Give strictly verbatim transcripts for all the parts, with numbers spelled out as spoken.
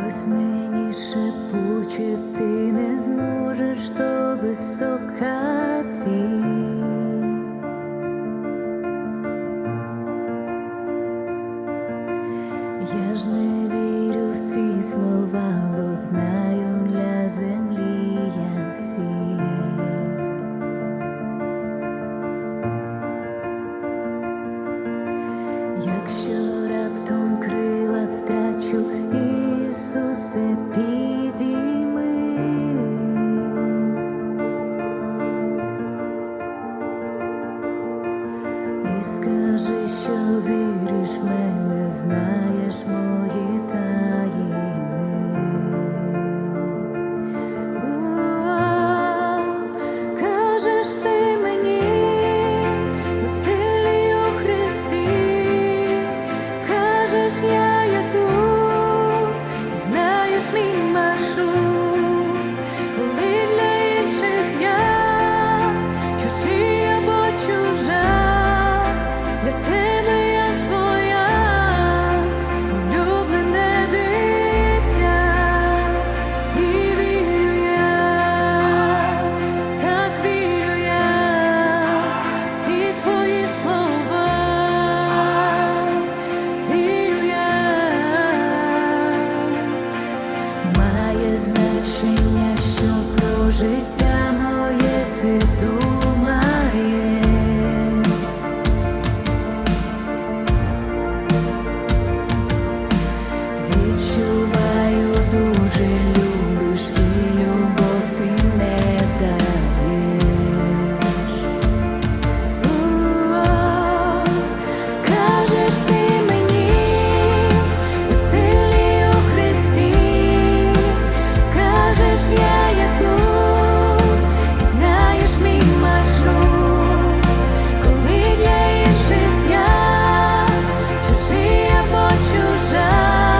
Хтось мені шепоче, ти не зможеш, то висока ціль. Я ж не вірю в ці слова, бо знаю, для землі я сіль. Якщо раптом крила втрачу, Ісусе, підійми. І скажи, що віриш в мене, знаєш мої таїни. О, кажеш ти мені, будь сильний у Христі, кажеш, я є тут, знаєш мій маршрут, коли для інших я чужий або чужа. Для тебе я своя, улюблене дитя, і вірю я, так вірю я, ці твої слова, вірю я. Має значення, що про життя моє ти думаєш. Відчуваю, дуже любиш, і любов ти не вдаєш. О, кажеш ти мені, будь сильний у Христі, кажеш, я є тут, і знаєш мій маршрут, коли для інших я чужий або чужа.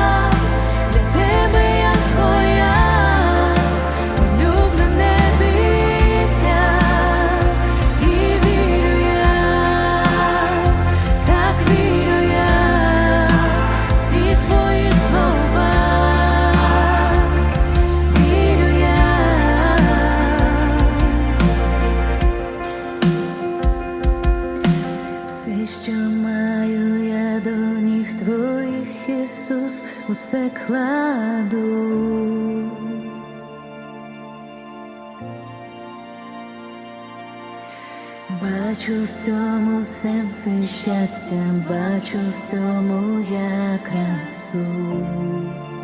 Все, що маю я до ніг твоїх, Ісус, усе кладу. Бачу в цьому сенси щастя, бачу в цьому я красу.